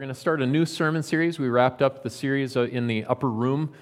going to start a new sermon series. We wrapped up the series in the upper room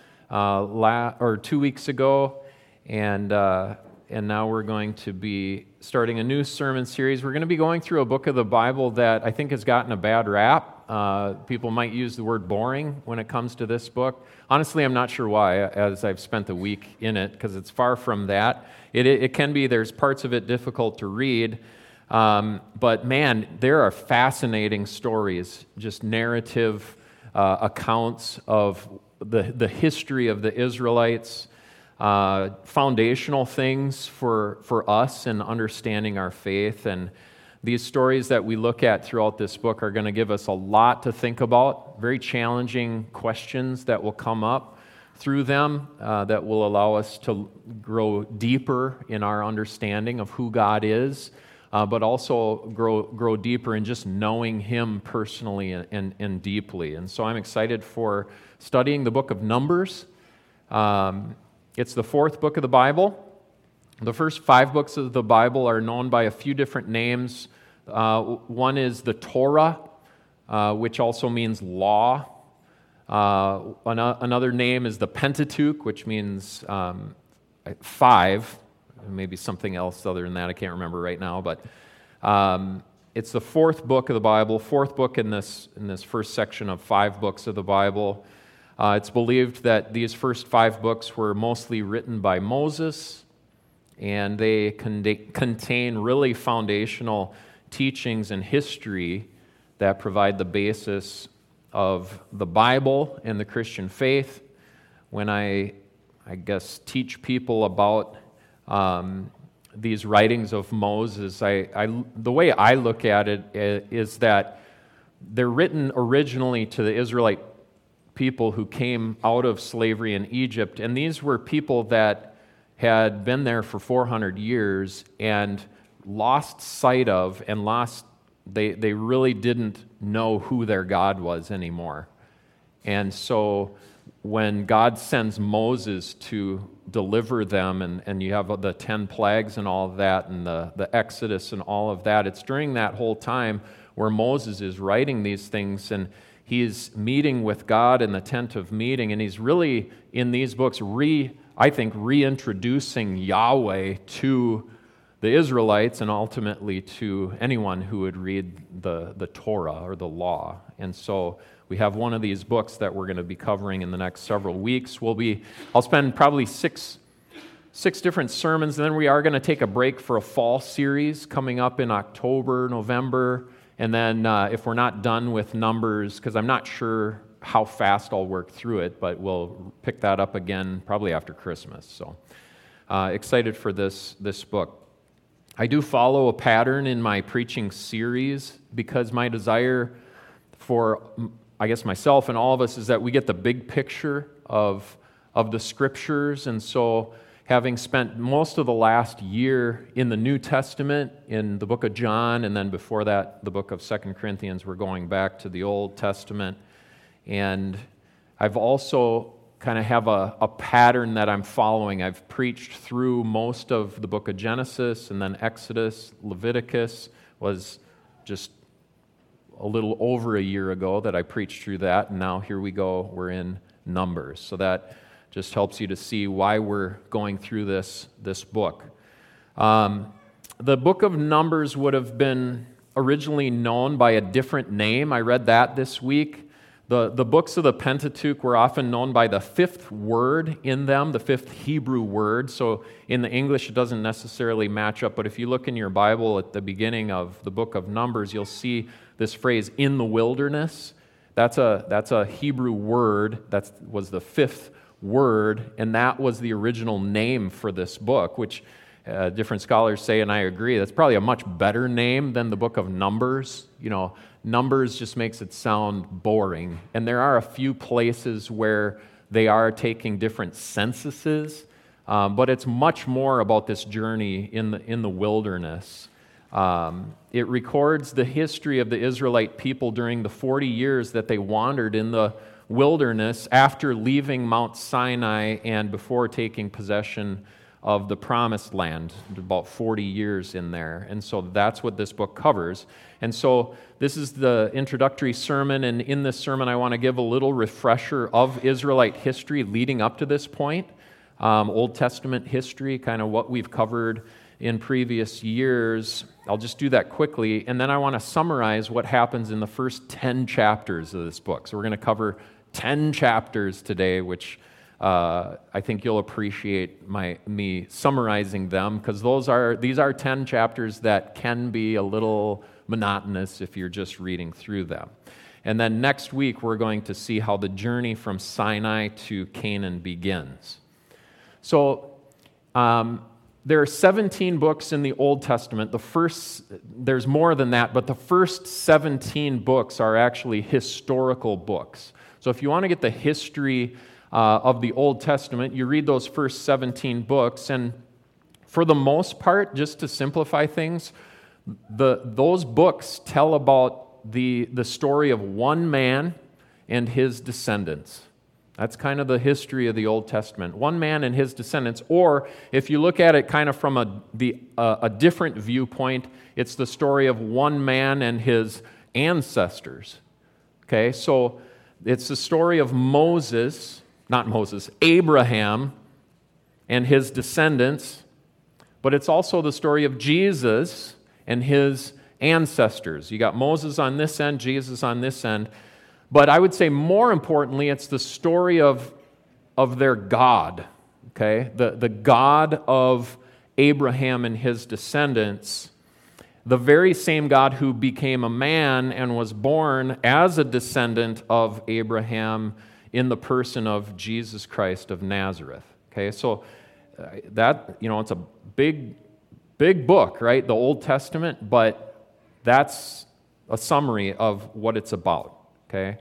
2 weeks ago, and now we're going to be starting a new sermon series. We're going to be going through a book of the Bible that I think has gotten a bad rap. People might use the word boring when it comes to this book. Honestly, I'm not sure why, as I've spent the week in it, because it's far from that. It can be, there's parts of it difficult to read. But man, there are fascinating stories, just narrative accounts of the history of the Israelites, foundational things for us in understanding our faith. And these stories that we look at throughout this book are going to give us a lot to think about, very challenging questions that will come up through them that will allow us to grow deeper in our understanding of who God is. But also grow deeper in just knowing Him personally and deeply. And so I'm excited for studying the book of Numbers. It's the fourth book of the Bible. The first 5 books of the Bible are known by a few different names. One is the Torah, which also means law. Another name is the Pentateuch, which means 5. Maybe something else other than that, I can't remember right now, but it's the fourth book of the Bible, fourth book in this first section of 5 books of the Bible. It's believed that these first 5 books were mostly written by Moses, and they contain really foundational teachings and history that provide the basis of the Bible and the Christian faith. When I guess teach people about these writings of Moses, the way I look at it is that they're written originally to the Israelite people who came out of slavery in Egypt, and these were people that had been there for 400 years and lost sight of and they really didn't know who their God was anymore. And so when God sends Moses to deliver them, and you have the 10 plagues and all of that, and the Exodus and all of that, it's during that whole time where Moses is writing these things, and he's meeting with God in the tent of meeting, and he's really, in these books, reintroducing Yahweh to the Israelites and ultimately to anyone who would read the Torah or the law. And so we have one of these books that we're going to be covering in the next several weeks. I'll spend probably six different sermons, and then we are going to take a break for a fall series coming up in October, November, and then if we're not done with Numbers, because I'm not sure how fast I'll work through it, but we'll pick that up again probably after Christmas. So excited for this book. I do follow a pattern in my preaching series because my desire for, I guess, myself and all of us is that we get the big picture of the Scriptures. And so having spent most of the last year in the New Testament, in the book of John, and then before that, the book of 2 Corinthians, we're going back to the Old Testament. And I've also kind of have a pattern that I'm following. I've preached through most of the book of Genesis, and then Exodus. Leviticus was just a little over a year ago that I preached through that, and now here we go, we're in Numbers. So that just helps you to see why we're going through this book. The book of Numbers would have been originally known by a different name. I read that this week. The books of the Pentateuch were often known by the 5th word in them, the 5th Hebrew word. So in the English, it doesn't necessarily match up, but if you look in your Bible at the beginning of the book of Numbers, you'll see this phrase, in the wilderness. That's a Hebrew word. That was the 5th word, and that was the original name for this book, which different scholars say, and I agree, that's probably a much better name than the book of Numbers. Numbers just makes it sound boring, and there are a few places where they are taking different censuses, but it's much more about this journey in the wilderness. It records the history of the Israelite people during the 40 years that they wandered in the wilderness after leaving Mount Sinai and before taking possession of the Promised Land, about 40 years in there. And so that's what this book covers. And so this is the introductory sermon, and in this sermon I want to give a little refresher of Israelite history leading up to this point, Old Testament history, kind of what we've covered in previous years. I'll just do that quickly, and then I want to summarize what happens in the first 10 chapters of this book. So we're going to cover 10 chapters today, which I think you'll appreciate me summarizing them, because these are 10 chapters that can be a little monotonous if you're just reading through them. And then next week we're going to see how the journey from Sinai to Canaan begins. So there are 17 books in the Old Testament. There's more than that, but the first 17 books are actually historical books. So if you want to get the history of the Old Testament, you read those first 17 books, and for the most part, just to simplify things, those books tell about the story of one man and his descendants. That's kind of the history of the Old Testament. One man and his descendants, or if you look at it kind of from a different viewpoint, it's the story of one man and his ancestors. Okay, so it's the story of Abraham and his descendants, but it's also the story of Jesus and his ancestors. You got Moses on this end, Jesus on this end. But I would say more importantly, it's the story of their God, okay? The God of Abraham and his descendants, the very same God who became a man and was born as a descendant of Abraham in the person of Jesus Christ of Nazareth, okay? So that, it's a big book, right? The Old Testament, but that's a summary of what it's about. Okay,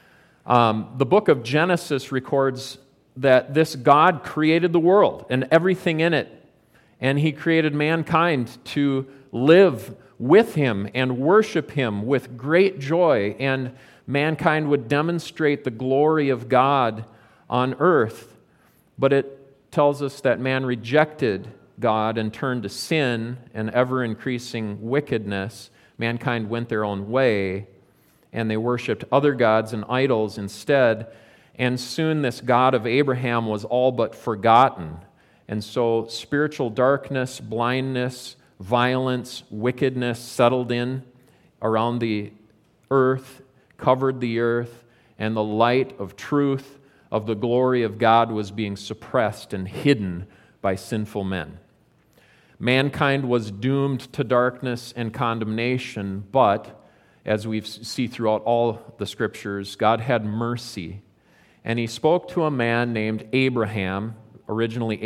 the book of Genesis records that this God created the world and everything in it, and He created mankind to live with Him and worship Him with great joy, and mankind would demonstrate the glory of God on earth. But it tells us that man rejected God and turned to sin and ever-increasing wickedness. Mankind went their own way, and they worshipped other gods and idols instead, and soon this God of Abraham was all but forgotten. And so spiritual darkness, blindness, violence, wickedness settled in around the earth, covered the earth, and the light of truth, of the glory of God, was being suppressed and hidden by sinful men. Mankind was doomed to darkness and condemnation, but as we see throughout all the Scriptures, God had mercy, and He spoke to a man named Abraham, originally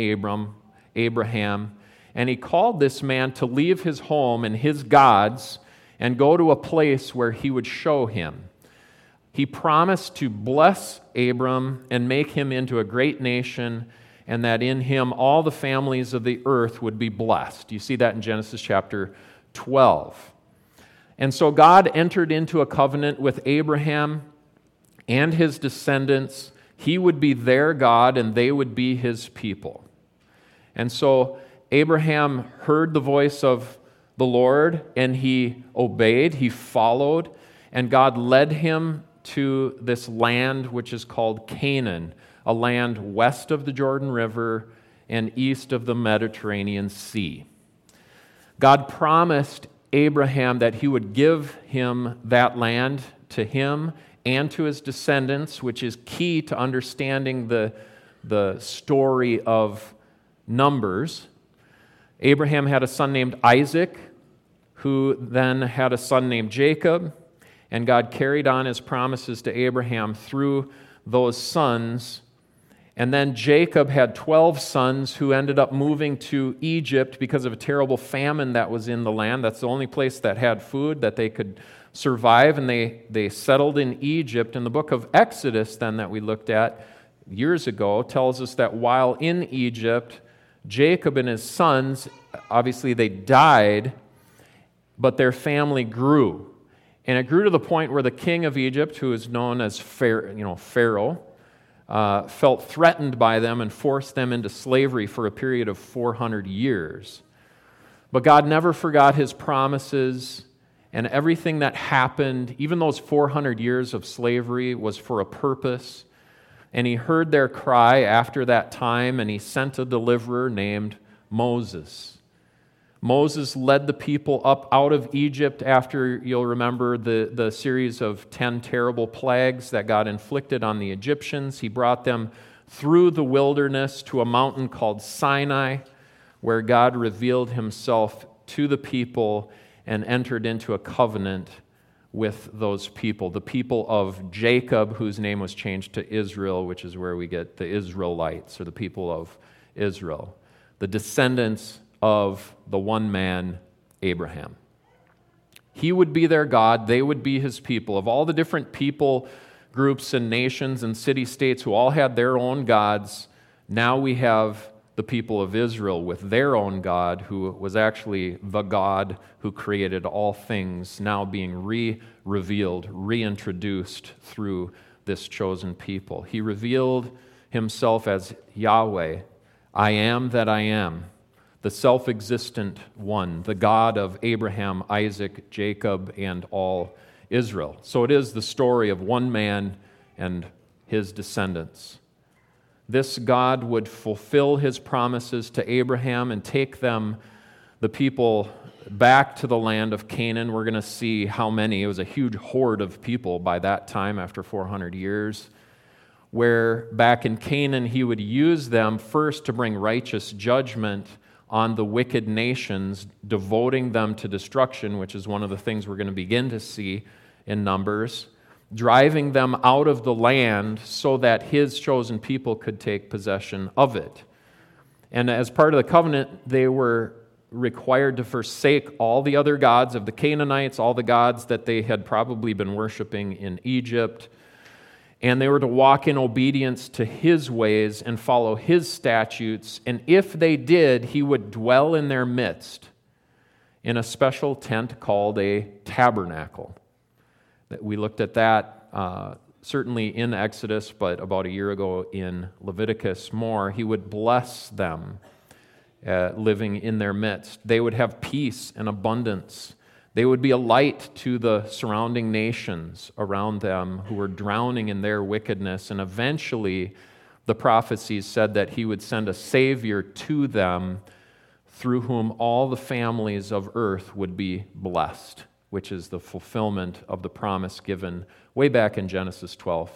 Abraham, and He called this man to leave his home and his gods and go to a place where He would show him. He promised to bless Abram and make him into a great nation, and that in him all the families of the earth would be blessed. You see that in Genesis chapter 12. And so God entered into a covenant with Abraham and his descendants. He would be their God, and they would be His people. And so Abraham heard the voice of the Lord, and he obeyed, he followed, and God led him to this land which is called Canaan, a land west of the Jordan River and east of the Mediterranean Sea. God promised Abraham that He would give him that land, to him and to his descendants, which is key to understanding the story of Numbers. Abraham had a son named Isaac, who then had a son named Jacob, and God carried on His promises to Abraham through those sons. And then Jacob had 12 sons who ended up moving to Egypt because of a terrible famine that was in the land. That's the only place that had food that they could survive, and they settled in Egypt. And the book of Exodus then that we looked at years ago tells us that while in Egypt, Jacob and his sons, obviously they died, but their family grew. And it grew to the point where the king of Egypt, who is known as Pharaoh, felt threatened by them and forced them into slavery for a period of 400 years. But God never forgot his promises, and everything that happened, even those 400 years of slavery, was for a purpose. And he heard their cry after that time, and he sent a deliverer named Moses. Moses led the people up out of Egypt after, you'll remember, the series of 10 terrible plagues that God inflicted on the Egyptians. He brought them through the wilderness to a mountain called Sinai, where God revealed himself to the people and entered into a covenant with those people, the people of Jacob, whose name was changed to Israel, which is where we get the Israelites, or the people of Israel, the descendants of the one man, Abraham. He would be their God, they would be his people. Of all the different people, groups, and nations and city-states who all had their own gods, now we have the people of Israel with their own God, who was actually the God who created all things, now being re-revealed, reintroduced through this chosen people. He revealed himself as Yahweh, I am that I am, the self-existent one, the God of Abraham, Isaac, Jacob, and all Israel. So it is the story of one man and his descendants. This God would fulfill his promises to Abraham and take them, the people, back to the land of Canaan. We're going to see how many. It was a huge horde of people by that time after 400 years, where back in Canaan he would use them first to bring righteous judgment on the wicked nations, devoting them to destruction, which is one of the things we're going to begin to see in Numbers, driving them out of the land so that his chosen people could take possession of it. And as part of the covenant, they were required to forsake all the other gods of the Canaanites, all the gods that they had probably been worshiping in Egypt, and they were to walk in obedience to his ways and follow his statutes. And if they did, he would dwell in their midst in a special tent called a tabernacle. We looked at that certainly in Exodus, but about a year ago in Leviticus more. He would bless them living in their midst. They would have peace and abundance. They would be a light to the surrounding nations around them who were drowning in their wickedness. And eventually, the prophecies said that he would send a Savior to them through whom all the families of earth would be blessed, which is the fulfillment of the promise given way back in Genesis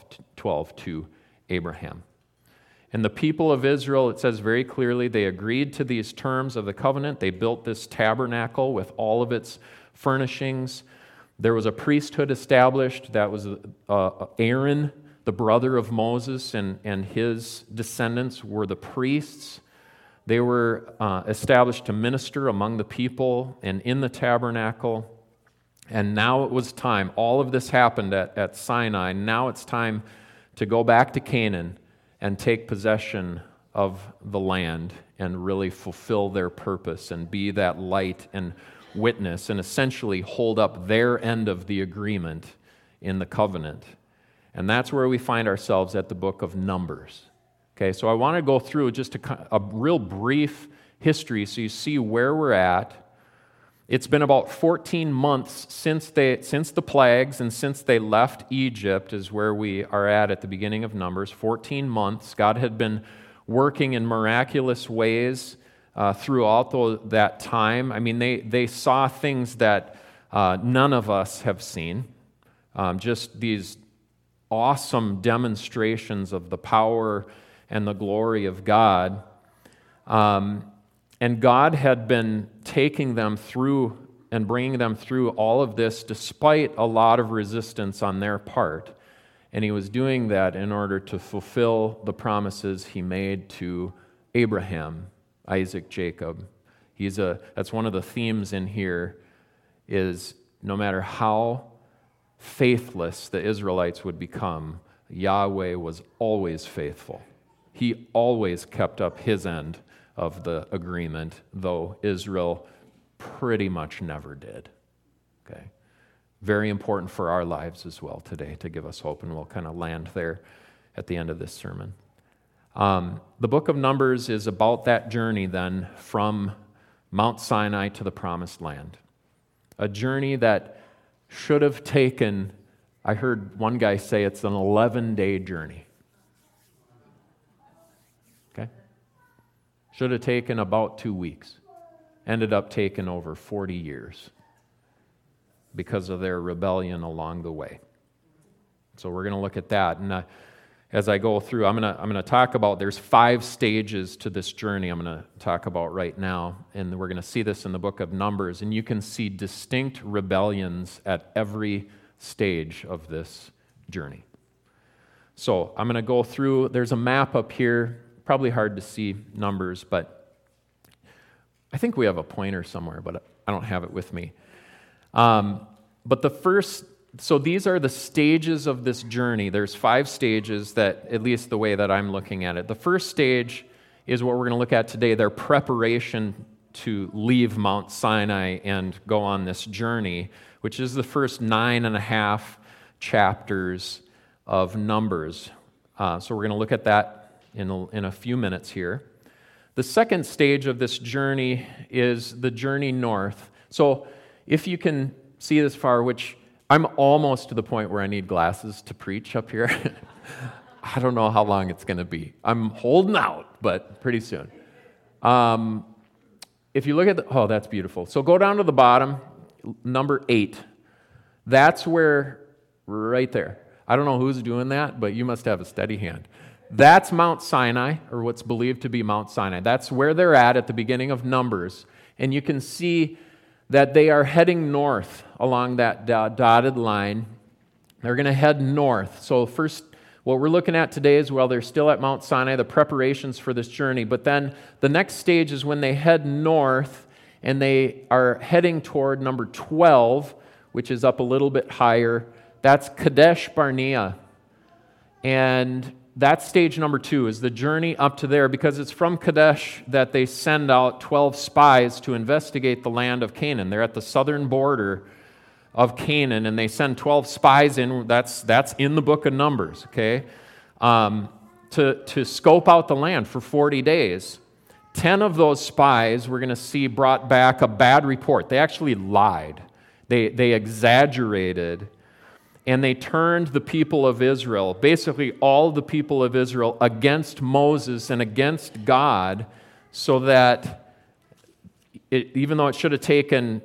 12 to Abraham. And the people of Israel, it says very clearly, they agreed to these terms of the covenant. They built this tabernacle with all of its furnishings. There was a priesthood established. That was Aaron, the brother of Moses, and his descendants were the priests. They were established to minister among the people and in the tabernacle. And now it was time. All of this happened at Sinai. Now it's time to go back to Canaan and take possession of the land and really fulfill their purpose and be that light and witness and essentially hold up their end of the agreement in the covenant. And that's where we find ourselves at the book of Numbers. Okay, so I want to go through just a real brief history so you see where we're at. It's been about 14 months since the plagues and since they left Egypt is where we are at the beginning of Numbers. 14 months. God had been working in miraculous ways throughout that time. I mean, they saw things that none of us have seen. Just these awesome demonstrations of the power and the glory of God. And God had been taking them through and bringing them through all of this despite a lot of resistance on their part. And he was doing that in order to fulfill the promises he made to Abraham, Isaac, Jacob. That's one of the themes in here is no matter how faithless the Israelites would become, Yahweh was always faithful. He always kept up his end of the agreement, though Israel pretty much never did. Okay, very important for our lives as well today to give us hope, and we'll kind of land there at the end of this sermon. The book of Numbers is about that journey then from Mount Sinai to the Promised Land. A journey that should have taken, I heard one guy say it's an 11-day journey. Okay? Should have taken about 2 weeks. Ended up taking over 40 years because of their rebellion along the way. So we're going to look at that. And as I go through, I'm going to talk about, there's 5 stages to this journey I'm going to talk about right now. And we're going to see this in the book of Numbers. And you can see distinct rebellions at every stage of this journey. So I'm going to go through, there's a map up here, probably hard to see Numbers, but I think we have a pointer somewhere, but I don't have it with me. But the first, so these are the stages of this journey. There's 5 stages that, at least the way that I'm looking at it. The first stage is what we're going to look at today, their preparation to leave Mount Sinai and go on this journey, which is the first 9.5 chapters of Numbers. So we're going to look at that in a few minutes here. The second stage of this journey is the journey north. So if you can see this far, which I'm almost to the point where I need glasses to preach up here. I don't know how long it's going to be. I'm holding out, but pretty soon. If you look at oh, that's beautiful. So go down to the bottom, number 8. That's where, right there. I don't know who's doing that, but you must have a steady hand. That's Mount Sinai, or what's believed to be Mount Sinai. That's where they're at the beginning of Numbers. And you can see that they are heading north along that dotted line. They're going to head north. So first, what we're looking at today is, well, they're still at Mount Sinai, the preparations for this journey. But then the next stage is when they head north, and they are heading toward number 12, which is up a little bit higher. That's Kadesh Barnea. And that's stage number 2, is the journey up to there, because it's from Kadesh that they send out 12 spies to investigate the land of Canaan. They're at the southern border of Canaan, and they send 12 spies in. That's in the book of Numbers, okay, to scope out the land for 40 days. 10 of those spies, we're going to see, brought back a bad report. They actually lied. They exaggerated. And they turned the people of Israel, basically all the people of Israel, against Moses and against God, so that even though it should have taken,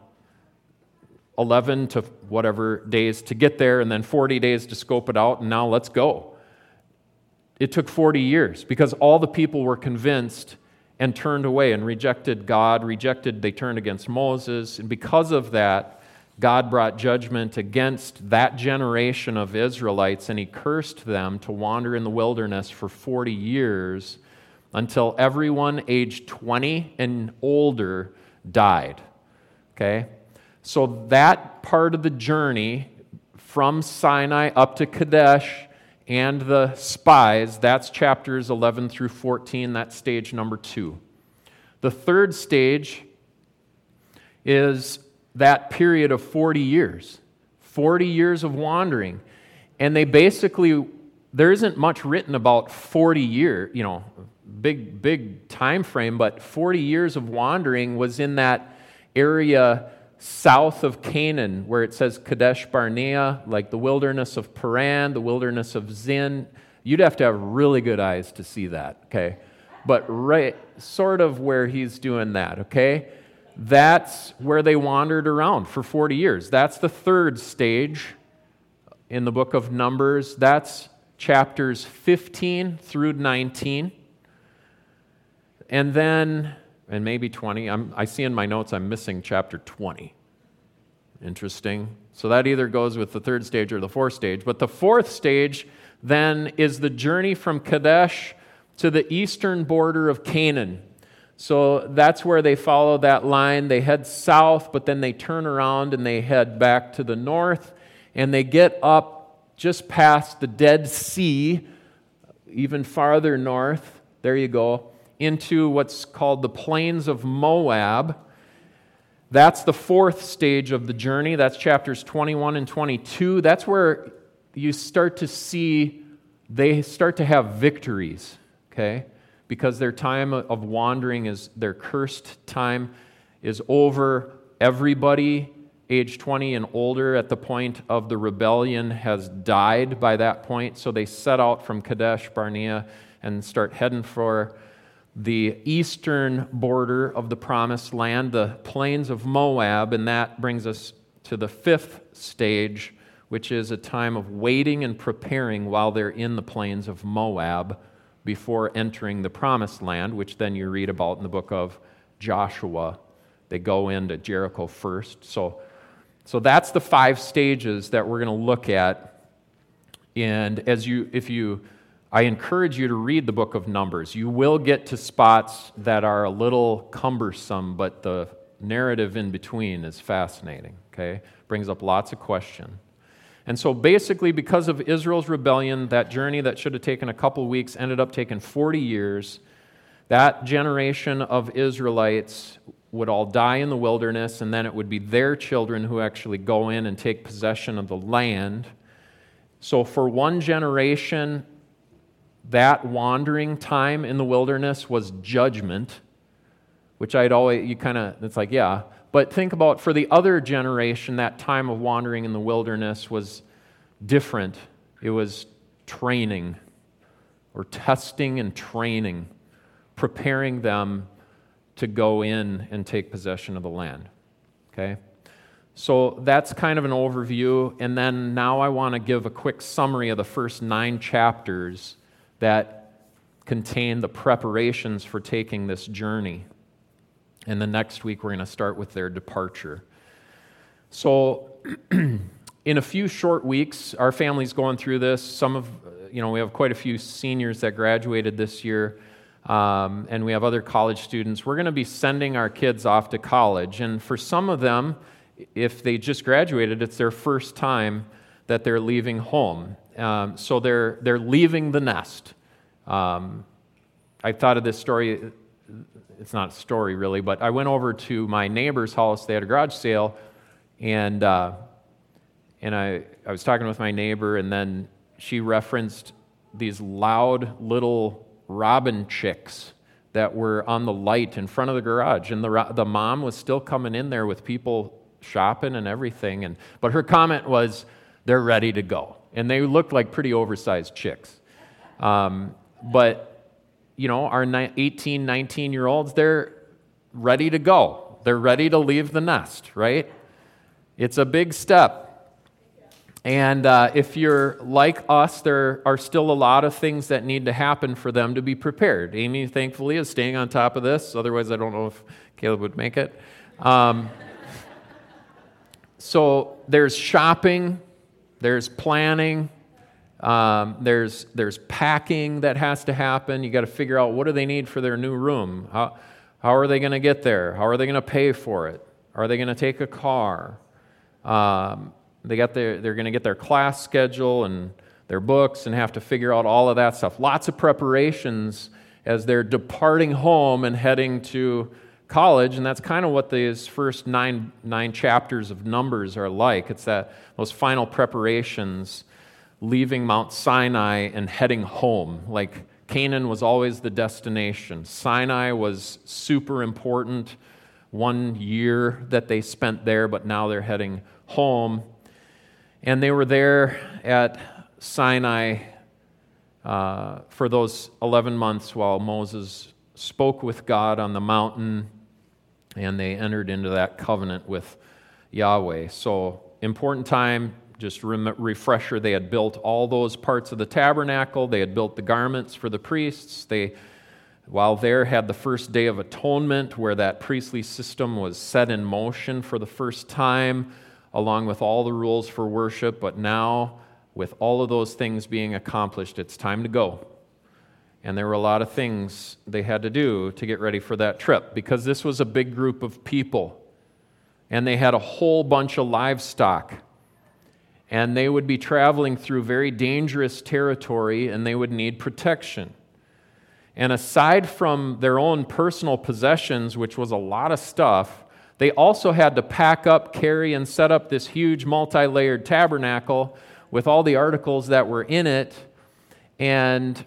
11 to whatever days to get there and then 40 days to scope it out, and now let's go. It took 40 years because all the people were convinced and turned away and rejected God, they turned against Moses, and because of that, God brought judgment against that generation of Israelites, and He cursed them to wander in the wilderness for 40 years until everyone aged 20 and older died. Okay? So that part of the journey from Sinai up to Kadesh and the spies, that's chapters 11 through 14, that's stage number 2. The third stage is that period of 40 years of wandering. And they basically, there isn't much written about 40 years, big time frame, but 40 years of wandering was in that area south of Canaan, where it says Kadesh Barnea, like the wilderness of Paran, the wilderness of Zin. You'd have to have really good eyes to see that, okay? But right, sort of where he's doing that, okay? That's where they wandered around for 40 years. That's the third stage in the book of Numbers. That's chapters 15 through 19. And then, and maybe 20. I see in my notes I'm missing chapter 20. Interesting. So that either goes with the third stage or the fourth stage. But the fourth stage then is the journey from Kadesh to the eastern border of Canaan. So that's where they follow that line. They head south, but then they turn around and they head back to the north, and they get up just past the Dead Sea, even farther north, there you go, into what's called the Plains of Moab. That's the fourth stage of the journey. That's chapters 21 and 22. That's where you start to see they start to have victories, okay? Because their time of wandering is, their cursed time is over. Everybody age 20 and older at the point of the rebellion has died by that point. So they set out from Kadesh Barnea and start heading for the eastern border of the Promised Land, the plains of Moab, and that brings us to the fifth stage, which is a time of waiting and preparing while they're in the plains of Moab before entering the Promised Land, which then you read about in the book of Joshua. They go into Jericho first. So that's the 5 stages that we're going to look at. And I encourage you to read the book of Numbers. You will get to spots that are a little cumbersome, but the narrative in between is fascinating, okay? Brings up lots of questions. And so basically, because of Israel's rebellion, that journey that should have taken a couple weeks ended up taking 40 years. That generation of Israelites would all die in the wilderness, and then it would be their children who actually go in and take possession of the land. So for one generation, that wandering time in the wilderness was judgment, which it's like, yeah. But think about, for the other generation, that time of wandering in the wilderness was different. It was training, or testing and training, preparing them to go in and take possession of the land. Okay? So that's kind of an overview, and then now I want to give a quick summary of the first 9 chapters that contain the preparations for taking this journey. And the next week we're going to start with their departure. So in a few short weeks, our family's going through this. We have quite a few seniors that graduated this year, and we have other college students. We're going to be sending our kids off to college, and for some of them, if they just graduated, it's their first time that they're leaving home. So they're leaving the nest. I thought of this story. It's not a story really, but I went over to my neighbor's house. They had a garage sale, and I was talking with my neighbor, and then she referenced these loud little robin chicks that were on the light in front of the garage, and the mom was still coming in there with people shopping and everything, but her comment was, they're ready to go. And they looked like pretty oversized chicks. But, our 18, 19-year-olds, they're ready to go. They're ready to leave the nest, right? It's a big step. And if you're like us, there are still a lot of things that need to happen for them to be prepared. Amy, thankfully, is staying on top of this. Otherwise, I don't know if Caleb would make it. So there's shopping, there's planning, there's packing that has to happen. You got to figure out, what do they need for their new room? How are they going to get there? How are they going to pay for it? Are they going to take a car? They're going to get their class schedule and their books and have to figure out all of that stuff. Lots of preparations as they're departing home and heading to college, and that's kind of what these first nine chapters of Numbers are like. It's those final preparations, leaving Mount Sinai and heading home. Like, Canaan was always the destination. Sinai was super important, 1 year that they spent there, but now they're heading home. And they were there at Sinai for those 11 months while Moses spoke with God on the mountain, and they entered into that covenant with Yahweh. So, important time, just refresher, they had built all those parts of the tabernacle. They had built the garments for the priests. They, while there, had the first day of atonement, where that priestly system was set in motion for the first time, along with all the rules for worship. But now, with all of those things being accomplished, it's time to go. And there were a lot of things they had to do to get ready for that trip, because this was a big group of people. And they had a whole bunch of livestock. And they would be traveling through very dangerous territory, and they would need protection. And aside from their own personal possessions, which was a lot of stuff, they also had to pack up, carry, and set up this huge multi-layered tabernacle with all the articles that were in it. And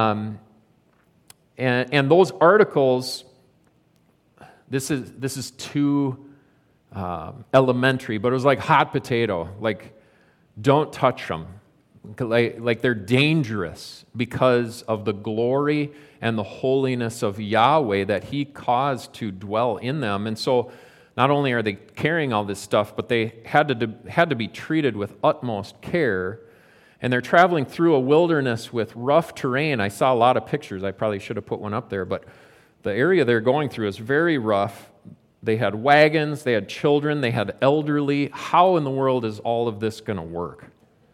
those articles, this is too elementary, but it was like hot potato. Like, don't touch them. Like they're dangerous because of the glory and the holiness of Yahweh that He caused to dwell in them. And so not only are they carrying all this stuff, but they had to be treated with utmost care. And they're traveling through a wilderness with rough terrain. I saw a lot of pictures. I probably should have put one up there, but the area they're going through is very rough. They had wagons, they had children, they had elderly. How in the world is all of this going to work?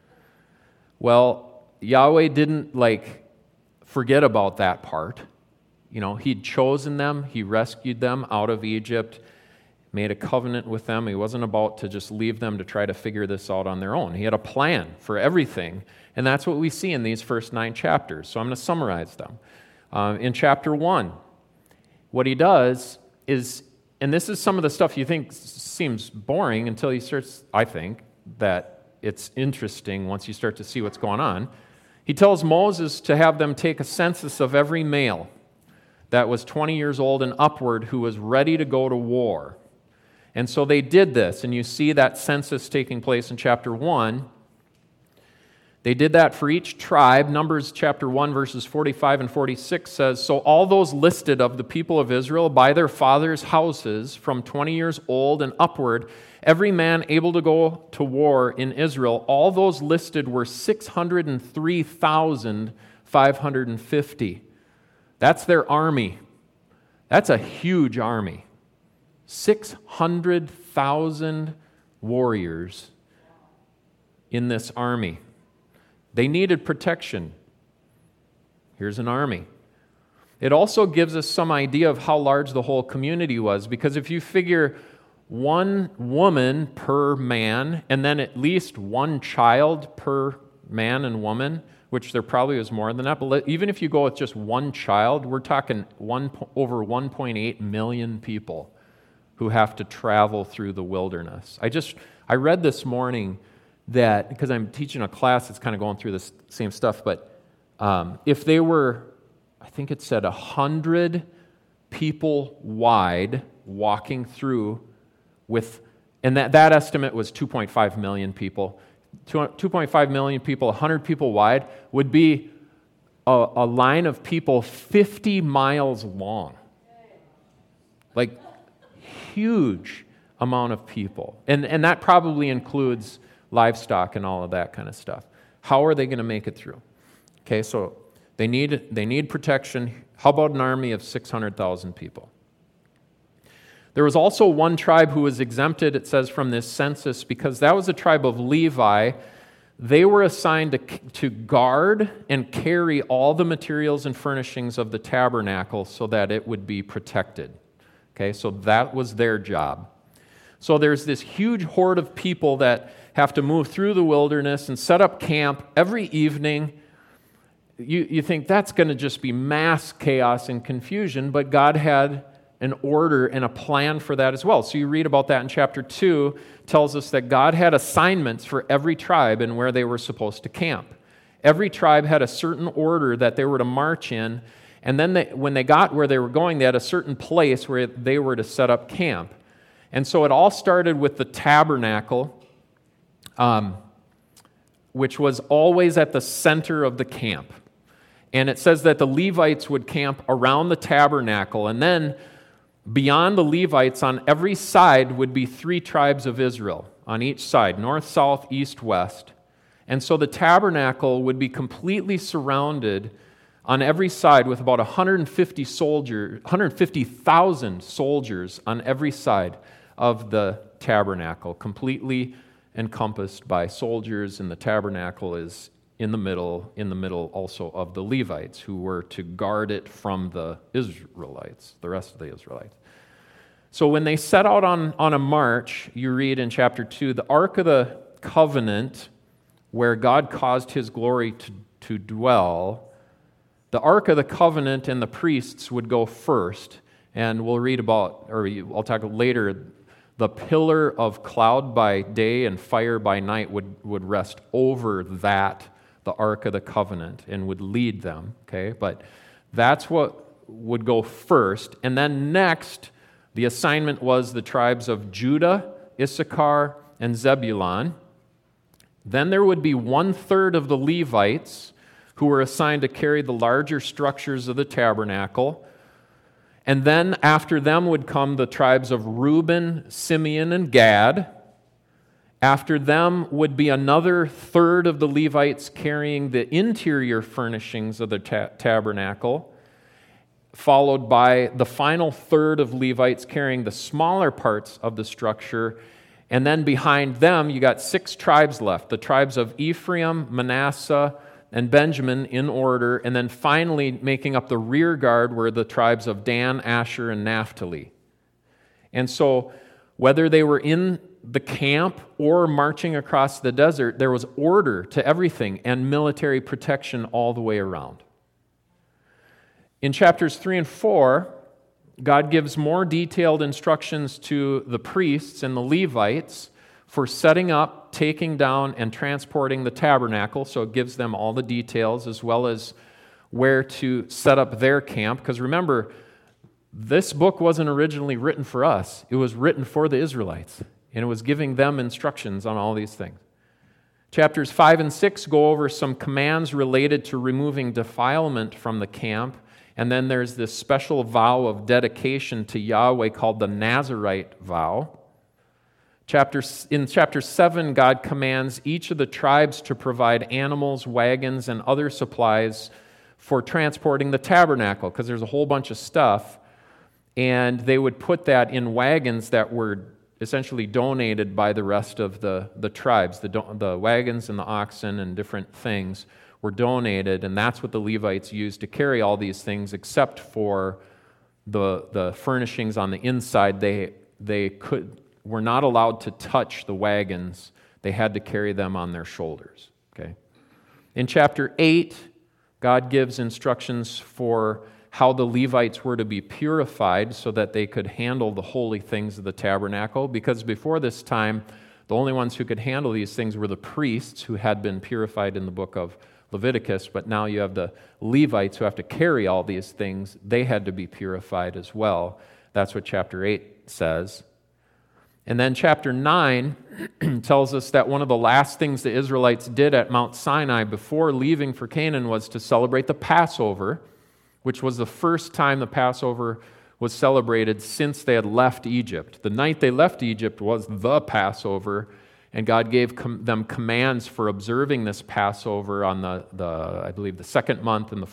Well, Yahweh didn't forget about that part. He'd chosen them, He rescued them out of Egypt, made a covenant with them. He wasn't about to just leave them to try to figure this out on their own. He had a plan for everything, and that's what we see in these first 9 chapters. So I'm going to summarize them. In chapter 1, what He does is, and this is some of the stuff you think seems boring until He starts, I think, that it's interesting once you start to see what's going on. He tells Moses to have them take a census of every male that was 20 years old and upward who was ready to go to war. And so they did this, and you see that census taking place in chapter 1. They did that for each tribe. Numbers chapter 1, verses 45 and 46 says, "So all those listed of the people of Israel by their fathers' houses from 20 years old and upward, every man able to go to war in Israel, all those listed were 603,550. That's their army. That's a huge army. 600,000 warriors in this army. They needed protection. Here's an army. It also gives us some idea of how large the whole community was, because if you figure one woman per man, and then at least one child per man and woman, which there probably was more than that, but even if you go with just one child, we're talking over 1.8 million people who have to travel through the wilderness. I read this morning that, because I'm teaching a class that's kind of going through this same stuff, but if they were, I think it said 100 people wide walking through with, and that estimate was 2.5 million people. 2.5 million people, 100 people wide, would be a line of people 50 miles long. Like, huge amount of people. And that probably includes livestock and all of that kind of stuff. How are they going to make it through? Okay, so they need protection. How about an army of 600,000 people? There was also one tribe who was exempted, it says, from this census, because that was the tribe of Levi. They were assigned to guard and carry all the materials and furnishings of the tabernacle so that it would be protected. Okay, so that was their job. So there's this huge horde of people that have to move through the wilderness and set up camp every evening. You think that's going to just be mass chaos and confusion, but God had an order and a plan for that as well. So you read about that in chapter 2, tells us that God had assignments for every tribe and where they were supposed to camp. Every tribe had a certain order that they were to march in, and then when they got where they were going, they had a certain place where they were to set up camp. And so it all started with the tabernacle, which was always at the center of the camp. And it says that the Levites would camp around the tabernacle, and then beyond the Levites, on every side would be 3 tribes of Israel on each side, north, south, east, west. And so the tabernacle would be completely surrounded on every side with about 150,000 soldiers on every side of the tabernacle, completely encompassed by soldiers, and the tabernacle is in the middle also of the Levites, who were to guard it from the Israelites, the rest of the Israelites. So when they set out on a march, you read in chapter 2, the Ark of the Covenant, where God caused His glory to dwell, the Ark of the Covenant and the priests would go first, and we'll read about, or I'll talk later, the pillar of cloud by day and fire by night would rest over that, the Ark of the Covenant and would lead them, okay? But that's what would go first. And then next, the assignment was the tribes of Judah, Issachar, and Zebulun. Then there would be 1/3 of the Levites who were assigned to carry the larger structures of the tabernacle. And then after them would come the tribes of Reuben, Simeon, and Gad. After them would be another 1/3 of the Levites carrying the interior furnishings of the tabernacle, followed by the final 1/3 of Levites carrying the smaller parts of the structure. And then behind them, you got 6 tribes left, the tribes of Ephraim, Manasseh, and Benjamin in order. And then finally, making up the rear guard were the tribes of Dan, Asher, and Naphtali. And so, whether they were in the camp or marching across the desert, there was order to everything and military protection all the way around. In chapters 3 and 4, God gives more detailed instructions to the priests and the Levites for setting up, taking down, and transporting the tabernacle. So it gives them all the details as well as where to set up their camp. Because remember, this book wasn't originally written for us. It was written for the Israelites. And it was giving them instructions on all these things. Chapters 5 and 6 go over some commands related to removing defilement from the camp. And then there's this special vow of dedication to Yahweh called the Nazirite vow. In chapter 7, God commands each of the tribes to provide animals, wagons, and other supplies for transporting the tabernacle, because there's a whole bunch of stuff. And they would put that in wagons that were essentially donated by the rest of the tribes. The wagons and the oxen and different things were donated, and that's what the Levites used to carry all these things, except for the furnishings on the inside. They were not allowed to touch the wagons. They had to carry them on their shoulders. Okay. In chapter 8, God gives instructions for how the Levites were to be purified so that they could handle the holy things of the tabernacle, because before this time, the only ones who could handle these things were the priests who had been purified in the book of Leviticus, but now you have the Levites who have to carry all these things. They had to be purified as well. That's what chapter 8 says. And then chapter 9 tells us that one of the last things the Israelites did at Mount Sinai before leaving for Canaan was to celebrate the Passover, which was the first time the Passover was celebrated since they had left Egypt. The night they left Egypt was the Passover, and God gave them commands for observing this Passover on I believe the second month in the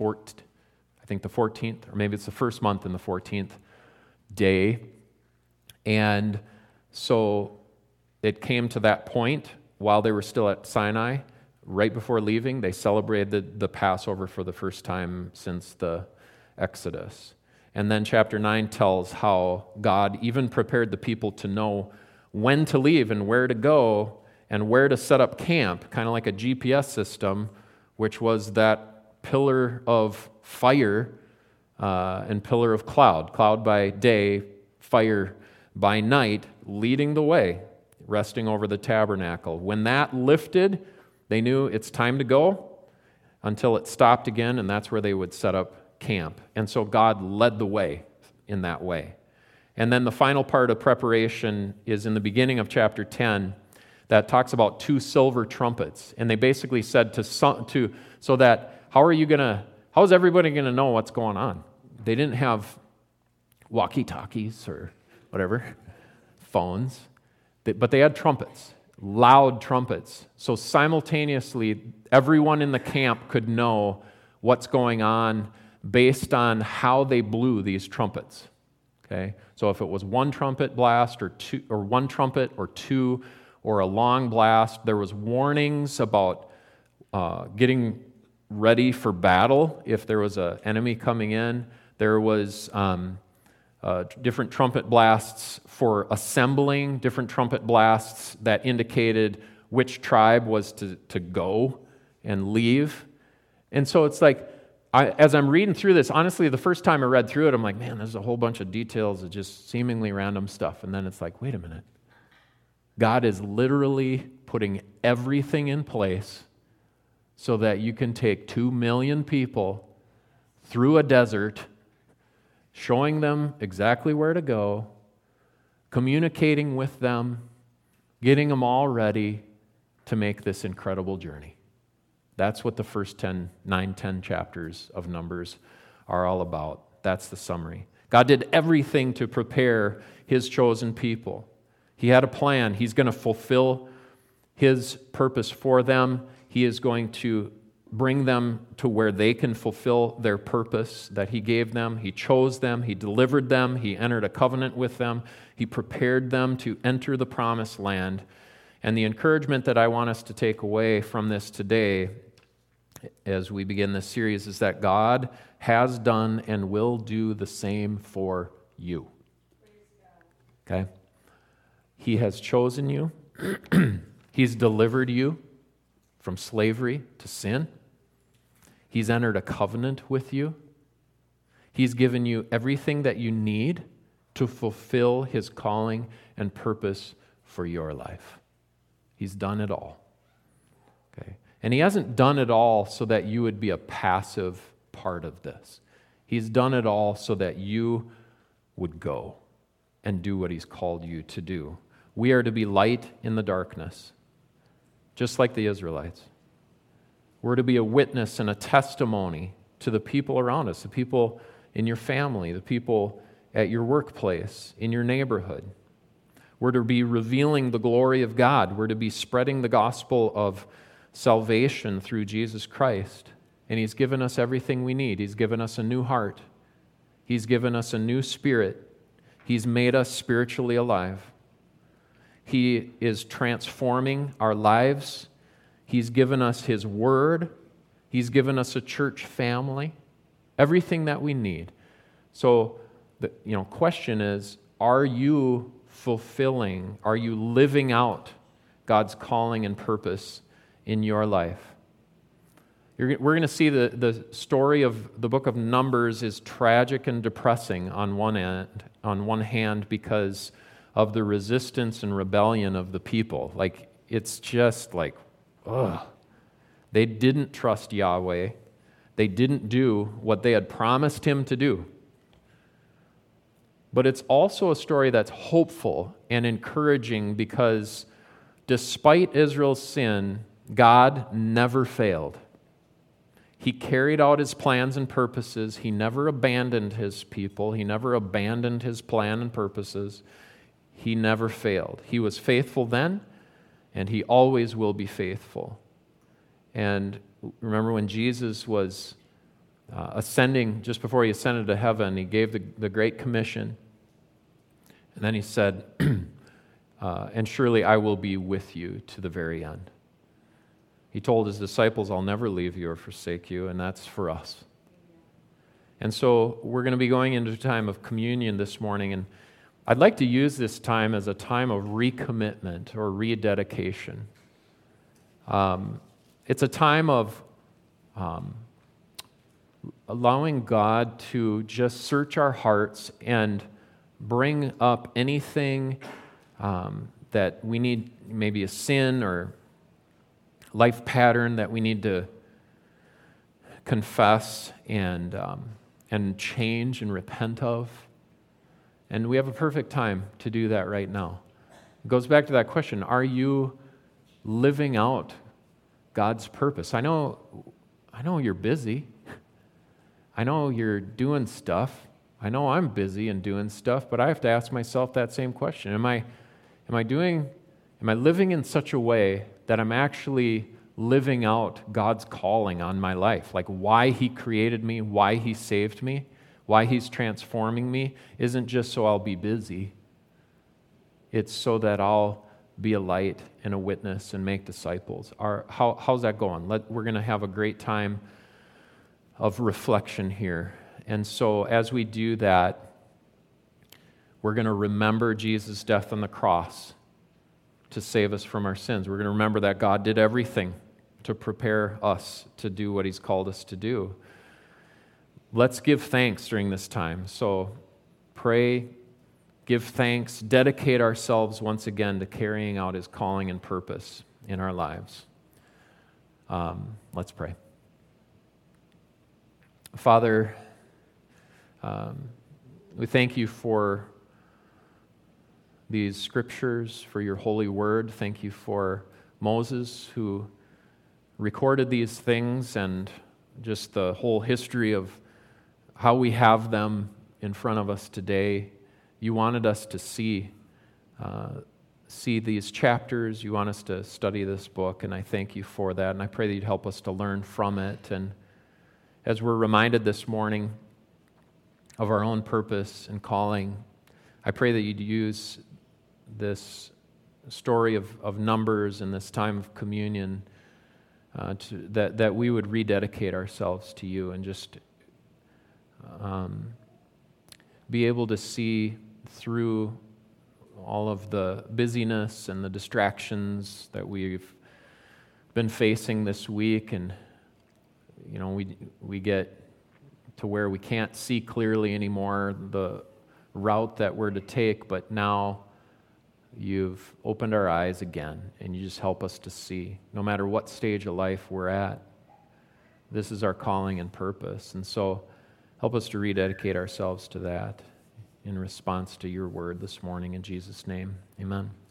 14th, or maybe it's the first month in the 14th day. And so it came to that point while they were still at Sinai. Right before leaving, they celebrated the Passover for the first time since the Exodus. And then chapter 9 tells how God even prepared the people to know when to leave and where to go and where to set up camp, kind of like a GPS system, which was that pillar of fire and pillar of cloud. Cloud by day, fire by night, leading the way, resting over the tabernacle. When that lifted, they knew it's time to go until it stopped again, and that's where they would set up camp. And so God led the way in that way. And then the final part of preparation is in the beginning of chapter 10 that talks about 2 silver trumpets. And they basically said so that how is everybody going to know what's going on? They didn't have walkie-talkies or whatever, phones, but they had trumpets, loud trumpets. So simultaneously, everyone in the camp could know what's going on based on how they blew these trumpets. Okay? So if it was one trumpet blast or two, or one trumpet or two, or a long blast, there was warnings about getting ready for battle if there was an enemy coming in. There was different trumpet blasts for assembling, different trumpet blasts that indicated which tribe was to go and leave. And so it's like, as I'm reading through this, honestly, the first time I read through it, I'm like, man, there's a whole bunch of details of just seemingly random stuff. And then it's like, wait a minute. God is literally putting everything in place so that you can take 2 million people through a desert, showing them exactly where to go, communicating with them, getting them all ready to make this incredible journey. That's what the first 10 chapters of Numbers are all about. That's the summary. God did everything to prepare His chosen people. He had a plan. He's going to fulfill His purpose for them. He is going to bring them to where they can fulfill their purpose that He gave them. He chose them. He delivered them. He entered a covenant with them. He prepared them to enter the promised land. And the encouragement that I want us to take away from this today as we begin this series is that God has done and will do the same for you. Okay? He has chosen you. He's delivered you from slavery to sin. He's entered a covenant with you. He's given you everything that you need to fulfill His calling and purpose for your life. He's done it all. Okay? And He hasn't done it all so that you would be a passive part of this. He's done it all so that you would go and do what He's called you to do. We are to be light in the darkness, just like the Israelites. We're to be a witness and a testimony to the people around us, the people in your family, the people at your workplace, in your neighborhood. We're to be revealing the glory of God. We're to be spreading the gospel of salvation through Jesus Christ. And He's given us everything we need. He's given us a new heart. He's given us a new spirit. He's made us spiritually alive. He is transforming our lives. He's given us His word. He's given us a church family. Everything that we need. So the question is, are you fulfilling, are you living out God's calling and purpose in your life? We're going to see the story of the book of Numbers is tragic and depressing on one hand because of the resistance and rebellion of the people. It's just ugh. They didn't trust Yahweh. They didn't do what they had promised Him to do. But it's also a story that's hopeful and encouraging because despite Israel's sin, God never failed. He carried out His plans and purposes. He never abandoned His people. He never abandoned His plan and purposes. He never failed. He was faithful then, and He always will be faithful. And remember when Jesus was ascending, just before He ascended to heaven, He gave the Great Commission. And then He said, and surely I will be with you to the very end. He told His disciples, I'll never leave you or forsake you, and that's for us. And so we're going to be going into a time of communion this morning, and I'd like to use this time as a time of recommitment or rededication. It's a time of allowing God to just search our hearts and bring up anything that we need, maybe a sin or life pattern that we need to confess and change and repent of. And we have a perfect time to do that right now. It goes back to that question, are you living out God's purpose? I know you're busy. I know you're doing stuff. I know I'm busy and doing stuff, but I have to ask myself that same question. Am I living in such a way that I'm actually living out God's calling on my life? Like why He created me, why He saved me, why He's transforming me isn't just so I'll be busy. It's so that I'll be a light and a witness and make disciples. How's that going? We're going to have a great time of reflection here. And so as we do that, we're going to remember Jesus' death on the cross to save us from our sins. We're going to remember that God did everything to prepare us to do what He's called us to do. Let's give thanks during this time. So pray, give thanks, dedicate ourselves once again to carrying out His calling and purpose in our lives. Let's pray. Father, we thank you for these scriptures, for your holy word. Thank you for Moses, who recorded these things, and just the whole history of how we have them in front of us today. You wanted us to see these chapters. You want us to study this book, and I thank you for that. And I pray that you'd help us to learn from it. And as we're reminded this morning of our own purpose and calling, I pray that you'd use this story of Numbers and this time of communion that we would rededicate ourselves to you and just be able to see through all of the busyness and the distractions that we've been facing this week. And we get to where we can't see clearly anymore the route that we're to take, but now you've opened our eyes again, and you just help us to see, no matter what stage of life we're at, this is our calling and purpose. And so help us to rededicate ourselves to that in response to your word this morning. In Jesus' name, amen.